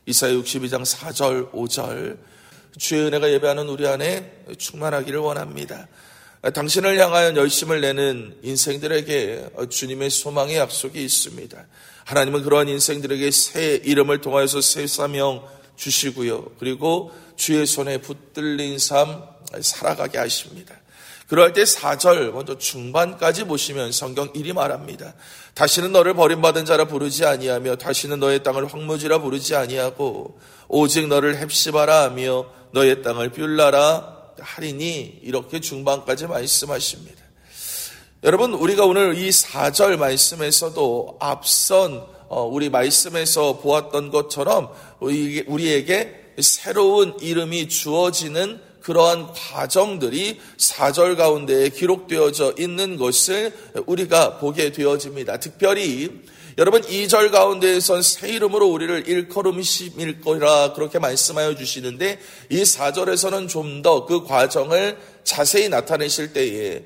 이사야 62장 4절 5절 주의 은혜가 예배하는 우리 안에 충만하기를 원합니다. 당신을 향하여 열심을 내는 인생들에게 주님의 소망의 약속이 있습니다. 하나님은 그러한 인생들에게 새 이름을 통하여서 새 사명 주시고요. 그리고 주의 손에 붙들린 삶 살아가게 하십니다. 그럴 때 4절 먼저 중반까지 보시면 성경 일이 말합니다. 다시는 너를 버림받은 자라 부르지 아니하며 다시는 너의 땅을 황무지라 부르지 아니하고 오직 너를 헵시바라 하며 너의 땅을 뷸라라 하리니 이렇게 중반까지 말씀하십니다. 여러분 우리가 오늘 이 4절 말씀에서도 앞선 우리 말씀에서 보았던 것처럼 우리에게 새로운 이름이 주어지는 그러한 과정들이 4절 가운데에 기록되어져 있는 것을 우리가 보게 되어집니다. 특별히 여러분 2절 가운데에선 새 이름으로 우리를 일컬음심일 거라 그렇게 말씀하여 주시는데 이 4절에서는 좀 더 그 과정을 자세히 나타내실 때에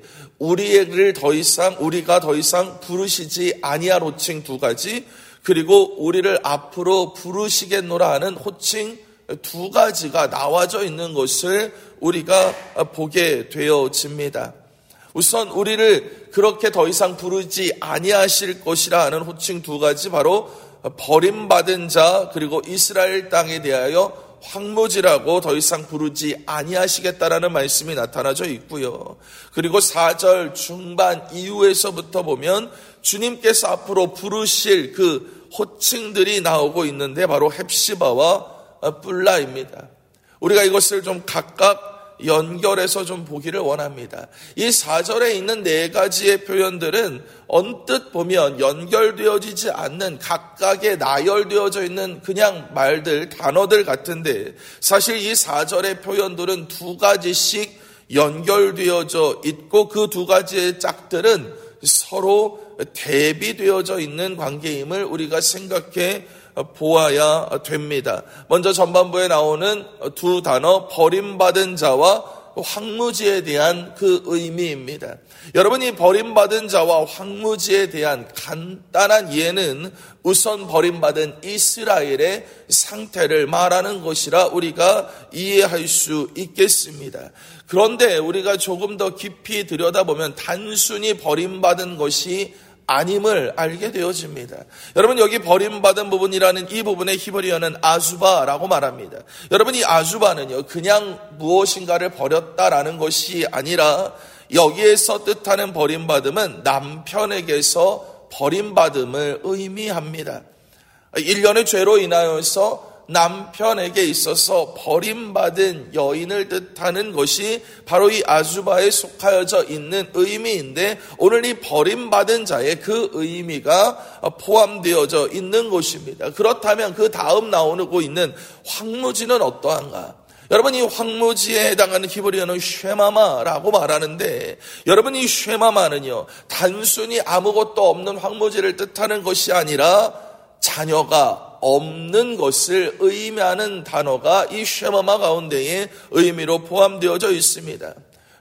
우리가 더 이상 부르시지 아니할 호칭 2가지 그리고 우리를 앞으로 부르시겠노라 하는 호칭 2가지가 나와져 있는 것을 우리가 보게 되어집니다. 우선 우리를 그렇게 더 이상 부르지 아니하실 것이라 하는 호칭 2가지 바로 버림받은 자 그리고 이스라엘 땅에 대하여 황무지라고 더 이상 부르지 아니하시겠다라는 말씀이 나타나져 있고요. 그리고 4절 중반 이후에서부터 보면 주님께서 앞으로 부르실 그 호칭들이 나오고 있는데 바로 헵시바와 뿔라입니다. 우리가 이것을 좀 각각 연결해서 좀 보기를 원합니다. 이 4절에 있는 4가지의 표현들은 언뜻 보면 연결되어지지 않는 각각의 나열되어져 있는 그냥 말들, 단어들 같은데 사실 이 4절의 표현들은 2가지씩 연결되어져 있고 그 2가지의 짝들은 서로 대비되어져 있는 관계임을 우리가 생각해 보아야 됩니다. 먼저 전반부에 나오는 2 단어 버림받은 자와 황무지에 대한 그 의미입니다. 여러분 이 버림받은 자와 황무지에 대한 간단한 이해는 우선 버림받은 이스라엘의 상태를 말하는 것이라 우리가 이해할 수 있겠습니다. 그런데 우리가 조금 더 깊이 들여다보면 단순히 버림받은 것이 아님을 알게 되어집니다. 여러분 여기 버림받은 부분이라는 이 부분의 히브리어는 아수바라고 말합니다. 여러분 이 아수바는요 그냥 무엇인가를 버렸다라는 것이 아니라 여기에서 뜻하는 버림받음은 남편에게서 버림받음을 의미합니다. 1년의 죄로 인하여서 남편에게 있어서 버림받은 여인을 뜻하는 것이 바로 이 아수바에 속하여져 있는 의미인데 오늘 이 버림받은 자의 그 의미가 포함되어져 있는 것입니다. 그렇다면 그 다음 나오고 있는 황무지는 어떠한가? 여러분 이 황무지에 해당하는 히브리어는 쉐마마라고 말하는데 여러분 이 쉐마마는요 단순히 아무것도 없는 황무지를 뜻하는 것이 아니라 자녀가 없는 것을 의미하는 단어가 이 쉐마마 가운데에 의미로 포함되어져 있습니다.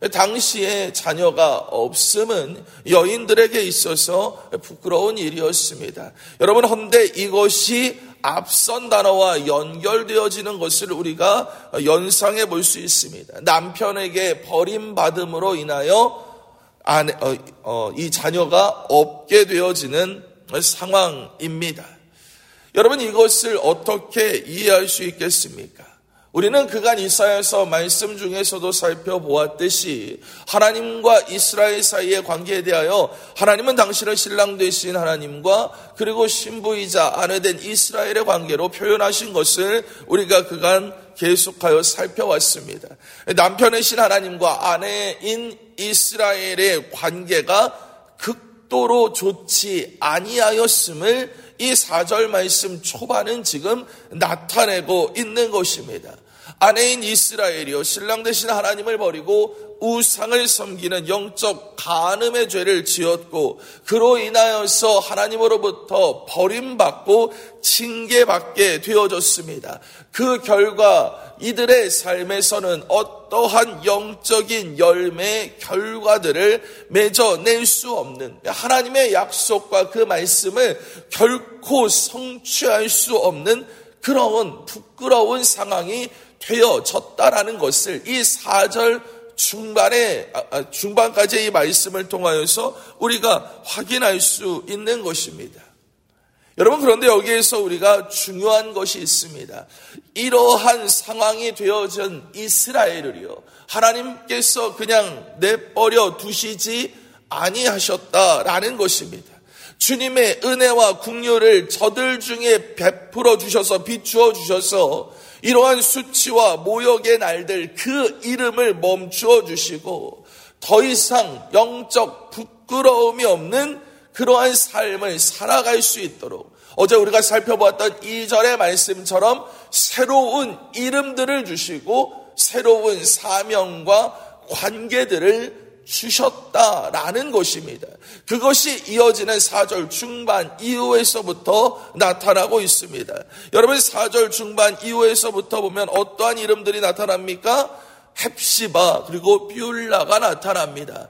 당시에 자녀가 없음은 여인들에게 있어서 부끄러운 일이었습니다. 여러분 헌데 이것이 앞선 단어와 연결되어지는 것을 우리가 연상해 볼 수 있습니다. 남편에게 버림받음으로 인하여 이 자녀가 없게 되어지는 상황입니다. 여러분 이것을 어떻게 이해할 수 있겠습니까? 우리는 그간 이사야서 말씀 중에서도 살펴보았듯이 하나님과 이스라엘 사이의 관계에 대하여 하나님은 당신의 신랑 되신 하나님과 그리고 신부이자 아내된 이스라엘의 관계로 표현하신 것을 우리가 그간 계속하여 살펴왔습니다. 남편이신 하나님과 아내인 이스라엘의 관계가 극도로 좋지 아니하였음을 이 4절 말씀 초반은 지금 나타내고 있는 것입니다. 아내인 이스라엘이요 신랑 되신 하나님을 버리고 우상을 섬기는 영적 간음의 죄를 지었고 그로 인하여서 하나님으로부터 버림받고 징계받게 되어졌습니다. 그 결과 이들의 삶에서는 어떠한 영적인 열매의 결과들을 맺어낼 수 없는 하나님의 약속과 그 말씀을 결코 성취할 수 없는 그런 부끄러운 상황이 되어졌다라는 것을 이 4절 중반까지의 이 말씀을 통하여서 우리가 확인할 수 있는 것입니다. 여러분, 그런데 여기에서 우리가 중요한 것이 있습니다. 이러한 상황이 되어진 이스라엘을요, 하나님께서 그냥 내버려 두시지 아니하셨다라는 것입니다. 주님의 은혜와 긍휼을 저들 중에 베풀어 주셔서 비추어 주셔서 이러한 수치와 모욕의 날들 그 이름을 멈추어 주시고 더 이상 영적 부끄러움이 없는 그러한 삶을 살아갈 수 있도록 어제 우리가 살펴보았던 2절의 말씀처럼 새로운 이름들을 주시고 새로운 사명과 관계들을 주셨다라는 것입니다. 그것이 이어지는 4절 중반 이후에서부터 나타나고 있습니다. 여러분, 4절 중반 이후에서부터 보면 어떠한 이름들이 나타납니까? 헵시바 그리고 뷸라가 나타납니다.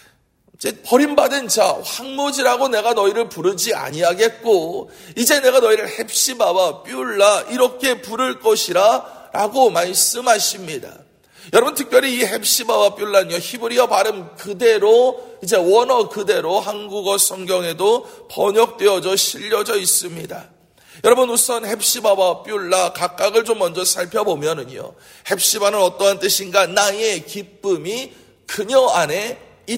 이제 버림받은 자, 황무지라고 내가 너희를 부르지 아니하겠고 이제 내가 너희를 헵시바와 뷸라 이렇게 부를 것이라 라고 말씀하십니다. 여러분, 특별히 이 헵시바와 뷸라는요, 히브리어 발음 그대로, 이제 원어 그대로 한국어 성경에도 번역되어져 실려져 있습니다. 여러분, 우선 헵시바와 뷸라 각각을 좀 먼저 살펴보면은요, 헵시바는 어떠한 뜻인가? 나의 기쁨이 그녀 안에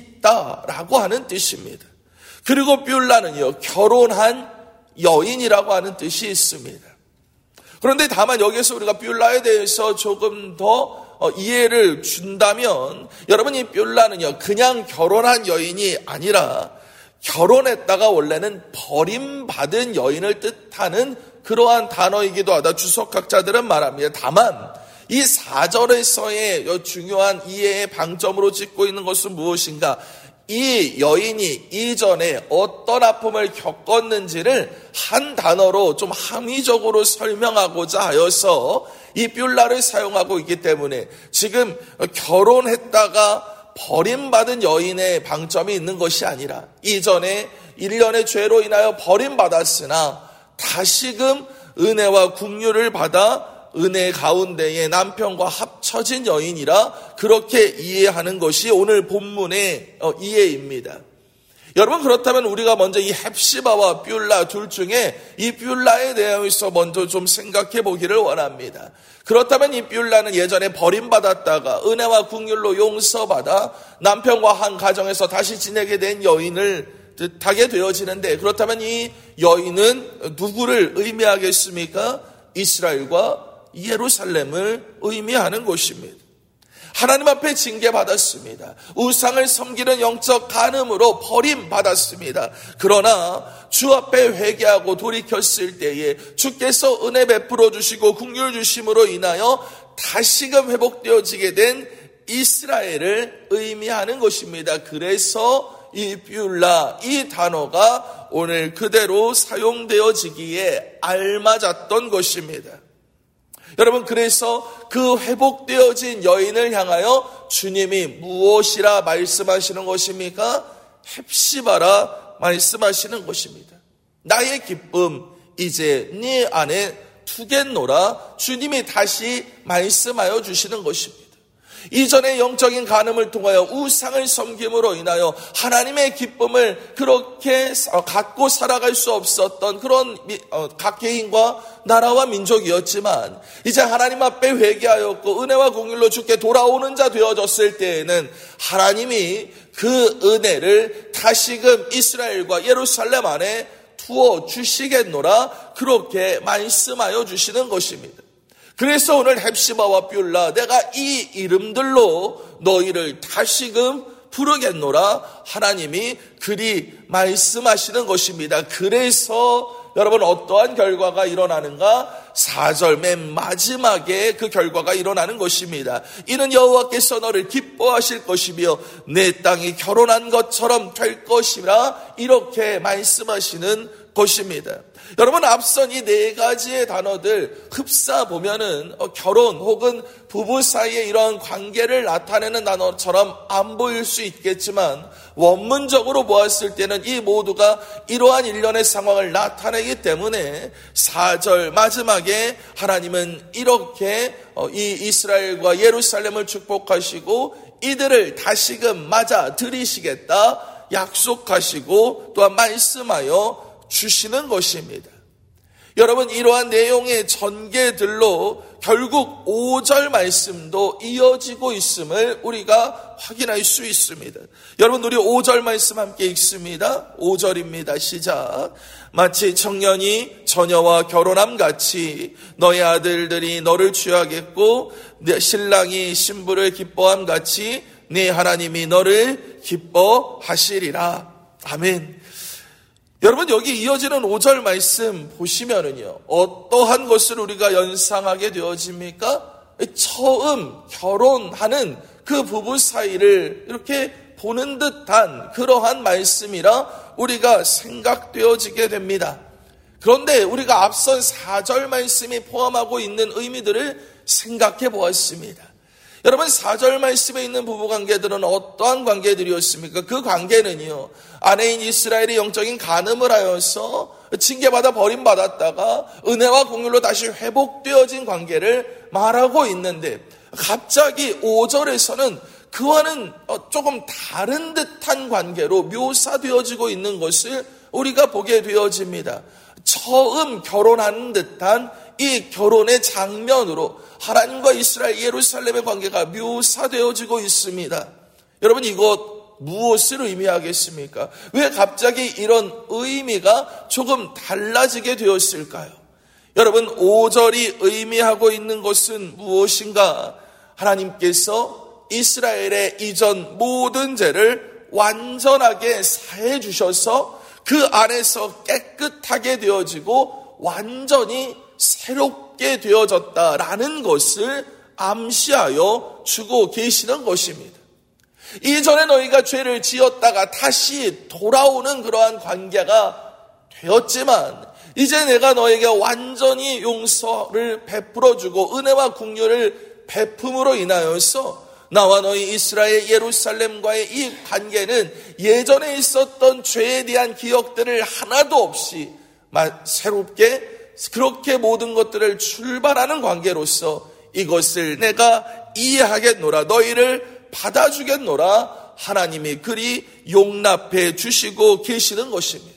있다라고 하는 뜻입니다. 그리고 뷸라는요, 결혼한 여인이라고 하는 뜻이 있습니다. 그런데 다만 여기서 우리가 뷸라에 대해서 조금 더 이해를 준다면, 여러분, 이 뷸라는요, 그냥 결혼한 여인이 아니라 결혼했다가 원래는 버림받은 여인을 뜻하는 그러한 단어이기도 하다 주석학자들은 말합니다. 다만 이 4절에서의 중요한 이해의 방점으로 찍고 있는 것은 무엇인가? 이 여인이 이전에 어떤 아픔을 겪었는지를 한 단어로 좀 함의적으로 설명하고자 하여서 이 뷸라를 사용하고 있기 때문에 지금 결혼했다가 버림받은 여인의 방점이 있는 것이 아니라 이전에 일련의 죄로 인하여 버림받았으나 다시금 은혜와 긍휼을 받아 은혜 가운데에 남편과 합쳐진 여인이라 그렇게 이해하는 것이 오늘 본문의 이해입니다. 여러분, 그렇다면 우리가 먼저 이 헵시바와 뷸라 둘 중에 이 뷸라에 대해서 먼저 좀 생각해 보기를 원합니다. 그렇다면 이 뷸라는 예전에 버림받았다가 은혜와 긍휼로 용서받아 남편과 한 가정에서 다시 지내게 된 여인을 뜻하게 되어지는데, 그렇다면 이 여인은 누구를 의미하겠습니까? 이스라엘과 예루살렘을 의미하는 것입니다. 하나님 앞에 징계받았습니다. 우상을 섬기는 영적 간음으로 버림받았습니다. 그러나 주 앞에 회개하고 돌이켰을 때에 주께서 은혜 베풀어 주시고 긍휼 주심으로 인하여 다시금 회복되어지게 된 이스라엘을 의미하는 것입니다. 그래서 이 뷸라, 이 단어가 오늘 그대로 사용되어지기에 알맞았던 것입니다. 여러분, 그래서 그 회복되어진 여인을 향하여 주님이 무엇이라 말씀하시는 것입니까? 헵시바라 말씀하시는 것입니다. 나의 기쁨 이제 네 안에 두겠노라 주님이 다시 말씀하여 주시는 것입니다. 이전의 영적인 간음을 통하여 우상을 섬김으로 인하여 하나님의 기쁨을 그렇게 갖고 살아갈 수 없었던 그런 각 개인과 나라와 민족이었지만, 이제 하나님 앞에 회개하였고 은혜와 긍휼로 주께 돌아오는 자 되어졌을 때에는 하나님이 그 은혜를 다시금 이스라엘과 예루살렘 안에 두어 주시겠노라 그렇게 말씀하여 주시는 것입니다. 그래서 오늘 헵시바와 뷸라, 내가 이 이름들로 너희를 다시금 부르겠노라 하나님이 그리 말씀하시는 것입니다. 그래서 여러분, 어떠한 결과가 일어나는가? 4절 맨 마지막에 그 결과가 일어나는 것입니다. 이는 여호와께서 너를 기뻐하실 것이며 내 땅이 결혼한 것처럼 될 것이라 이렇게 말씀하시는 것입니다. 여러분, 앞선 이 네 가지의 단어들 흡사 보면은 결혼 혹은 부부 사이의 이러한 관계를 나타내는 단어처럼 안 보일 수 있겠지만 원문적으로 보았을 때는 이 모두가 이러한 일련의 상황을 나타내기 때문에 4절 마지막에 하나님은 이렇게 이 이스라엘과 예루살렘을 축복하시고 이들을 다시금 맞아 들이시겠다 약속하시고 또한 말씀하여 주시는 것입니다. 여러분, 이러한 내용의 전개들로 결국 5절 말씀도 이어지고 있음을 우리가 확인할 수 있습니다. 여러분, 우리 5절 말씀 함께 읽습니다. 5절입니다. 시작. 마치 청년이 처녀와 결혼함 같이 너의 아들들이 너를 취하겠고 내 신랑이 신부를 기뻐함 같이 네 하나님이 너를 기뻐하시리라. 아멘. 여러분, 여기 이어지는 5절 말씀 보시면은요, 어떠한 것을 우리가 연상하게 되어집니까? 처음 결혼하는 그 부부 사이를 이렇게 보는 듯한 그러한 말씀이라 우리가 생각되어지게 됩니다. 그런데 우리가 앞선 4절 말씀이 포함하고 있는 의미들을 생각해 보았습니다. 여러분, 4절 말씀에 있는 부부관계들은 어떠한 관계들이었습니까? 그 관계는요, 아내인 이스라엘이 영적인 간음을 하여서 징계받아 버림받았다가 은혜와 공율로 다시 회복되어진 관계를 말하고 있는데, 갑자기 5절에서는 그와는 조금 다른 듯한 관계로 묘사되어지고 있는 것을 우리가 보게 되어집니다. 처음 결혼하는 듯한 이 결혼의 장면으로 하나님과 이스라엘 예루살렘의 관계가 묘사되어지고 있습니다. 여러분, 이것 무엇을 의미하겠습니까? 왜 갑자기 이런 의미가 조금 달라지게 되었을까요? 여러분, 5절이 의미하고 있는 것은 무엇인가? 하나님께서 이스라엘의 이전 모든 죄를 완전하게 사해 주셔서 그 안에서 깨끗하게 되어지고 완전히 새롭게 되어졌다라는 것을 암시하여 주고 계시는 것입니다. 이전에 너희가 죄를 지었다가 다시 돌아오는 그러한 관계가 되었지만 이제 내가 너에게 완전히 용서를 베풀어주고 은혜와 긍휼을 베품으로 인하여서 나와 너희 이스라엘 예루살렘과의 이 관계는 예전에 있었던 죄에 대한 기억들을 하나도 없이 새롭게 그렇게 모든 것들을 출발하는 관계로서 이것을 내가 이해하겠노라, 너희를 받아주겠노라 하나님이 그리 용납해 주시고 계시는 것입니다.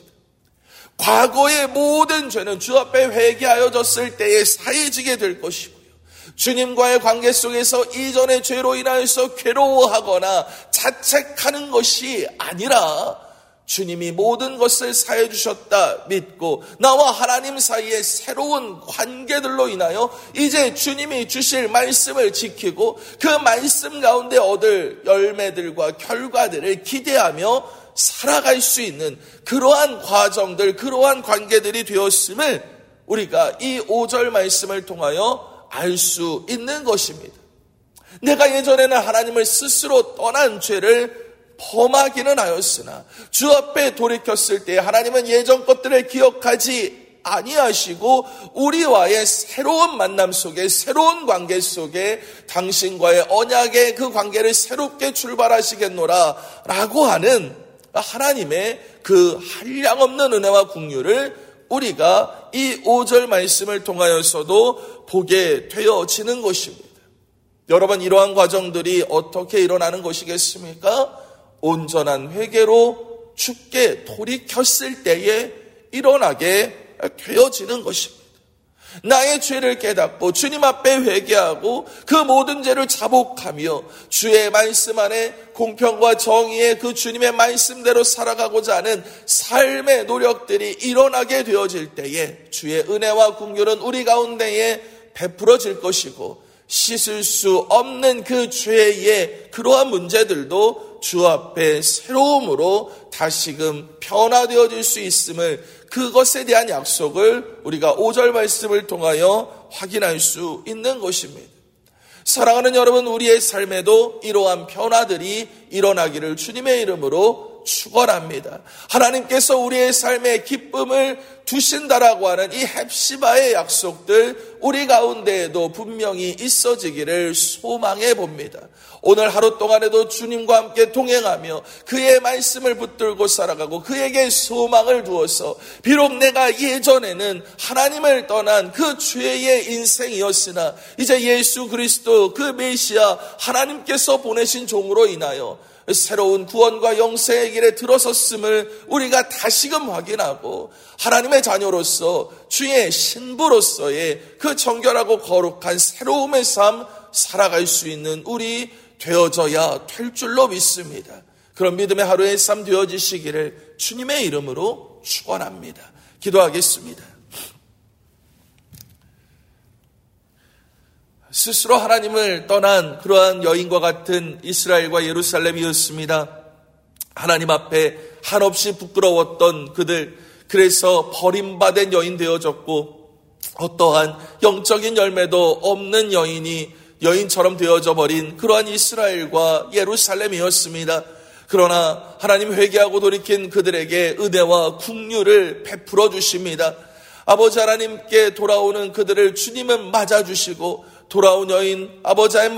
과거의 모든 죄는 주 앞에 회개하여졌을 때에 사해지게 될 것이고요, 주님과의 관계 속에서 이전의 죄로 인하여서 괴로워하거나 자책하는 것이 아니라 주님이 모든 것을 사해 주셨다 믿고 나와 하나님 사이의 새로운 관계들로 인하여 이제 주님이 주실 말씀을 지키고 그 말씀 가운데 얻을 열매들과 결과들을 기대하며 살아갈 수 있는 그러한 과정들, 그러한 관계들이 되었음을 우리가 이 5절 말씀을 통하여 알 수 있는 것입니다. 내가 예전에는 하나님을 스스로 떠난 죄를 범하기는 하였으나 주 앞에 돌이켰을 때 하나님은 예전 것들을 기억하지 아니하시고 우리와의 새로운 만남 속에, 새로운 관계 속에 당신과의 언약의 그 관계를 새롭게 출발하시겠노라 라고 하는 하나님의 그 한량없는 은혜와 긍휼을 우리가 이 5절 말씀을 통하여서도 보게 되어지는 것입니다. 여러분, 이러한 과정들이 어떻게 일어나는 것이겠습니까? 온전한 회개로 주께 돌이켰을 때에 일어나게 되어지는 것입니다. 나의 죄를 깨닫고 주님 앞에 회개하고 그 모든 죄를 자복하며 주의 말씀 안에 공평과 정의의 그 주님의 말씀대로 살아가고자 하는 삶의 노력들이 일어나게 되어질 때에 주의 은혜와 긍휼은 우리 가운데에 베풀어질 것이고 씻을 수 없는 그 죄의 그러한 문제들도 주 앞에 새로움으로 다시금 변화되어질 수 있음을, 그것에 대한 약속을 우리가 5절 말씀을 통하여 확인할 수 있는 것입니다. 사랑하는 여러분, 우리의 삶에도 이러한 변화들이 일어나기를 주님의 이름으로 축원합니다. 하나님께서 우리의 삶에 기쁨을 두신다라고 하는 이 헵시바의 약속들 우리 가운데에도 분명히 있어지기를 소망해 봅니다. 오늘 하루 동안에도 주님과 함께 동행하며 그의 말씀을 붙들고 살아가고 그에게 소망을 두어서 비록 내가 예전에는 하나님을 떠난 그 죄의 인생이었으나 이제 예수 그리스도 그 메시아 하나님께서 보내신 종으로 인하여 새로운 구원과 영생의 길에 들어섰음을 우리가 다시금 확인하고 하나님의 자녀로서 주의 신부로서의 그 정결하고 거룩한 새로움의 삶 살아갈 수 있는 우리 되어져야 될 줄로 믿습니다. 그런 믿음의 하루의 삶 되어지시기를 주님의 이름으로 축원합니다. 기도하겠습니다. 스스로 하나님을 떠난 그러한 여인과 같은 이스라엘과 예루살렘이었습니다. 하나님 앞에 한없이 부끄러웠던 그들, 그래서 버림받은 여인 되어졌고 어떠한 영적인 열매도 없는 여인처럼 되어져 버린 그러한 이스라엘과 예루살렘이었습니다. 그러나 하나님 회개하고 돌이킨 그들에게 은혜와 긍휼을 베풀어 주십니다. 아버지 하나님께 돌아오는 그들을 주님은 맞아주시고 돌아온 여인 아버지의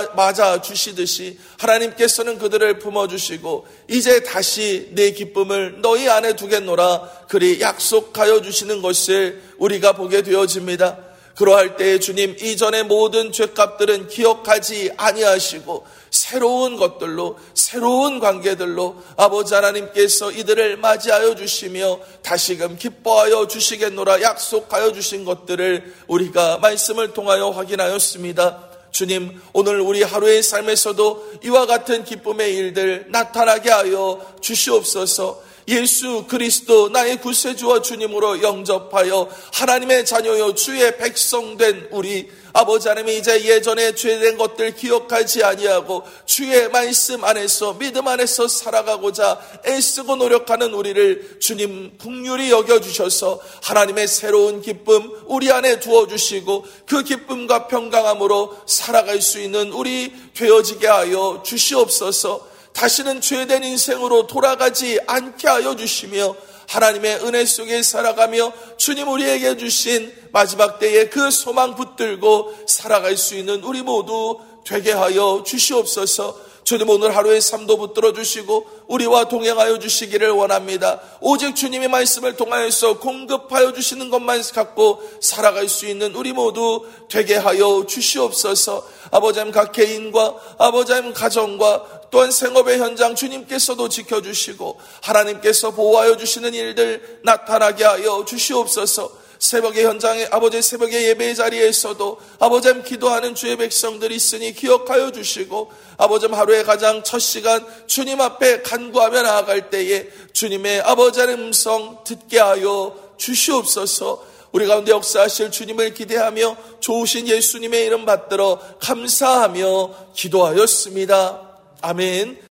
맞아 주시듯이 하나님께서는 그들을 품어주시고 이제 다시 내 기쁨을 너희 안에 두겠노라 그리 약속하여 주시는 것을 우리가 보게 되어집니다. 그러할 때에 주님 이전의 모든 죄값들은 기억하지 아니하시고 새로운 것들로 새로운 관계들로 아버지 하나님께서 이들을 맞이하여 주시며 다시금 기뻐하여 주시겠노라 약속하여 주신 것들을 우리가 말씀을 통하여 확인하였습니다. 주님 오늘 우리 하루의 삶에서도 이와 같은 기쁨의 일들 나타나게 하여 주시옵소서. 예수 그리스도 나의 구세주와 주님으로 영접하여 하나님의 자녀요 주의 백성된 우리 아버지 하나님이 이제 예전에 죄된 것들 기억하지 아니하고 주의 말씀 안에서 믿음 안에서 살아가고자 애쓰고 노력하는 우리를 주님 긍휼히 여겨주셔서 하나님의 새로운 기쁨 우리 안에 두어주시고 그 기쁨과 평강함으로 살아갈 수 있는 우리 되어지게 하여 주시옵소서. 다시는 죄된 인생으로 돌아가지 않게 하여 주시며 하나님의 은혜 속에 살아가며 주님 우리에게 주신 마지막 때에 그 소망 붙들고 살아갈 수 있는 우리 모두 되게 하여 주시옵소서. 주님 오늘 하루의 삶도 붙들어 주시고 우리와 동행하여 주시기를 원합니다. 오직 주님의 말씀을 통하여서 공급하여 주시는 것만 갖고 살아갈 수 있는 우리 모두 되게 하여 주시옵소서. 아버지 하나님 각 개인과 아버지 하나님 가정과 또한 생업의 현장 주님께서도 지켜주시고 하나님께서 보호하여 주시는 일들 나타나게 하여 주시옵소서. 새벽의 현장에 아버지 새벽의 예배의 자리에서도 아버지 기도하는 주의 백성들이 있으니 기억하여 주시고 아버지 하루의 가장 첫 시간 주님 앞에 간구하며 나아갈 때에 주님의 아버지 음성 듣게 하여 주시옵소서. 우리 가운데 역사하실 주님을 기대하며 좋으신 예수님의 이름 받들어 감사하며 기도하였습니다. 아멘.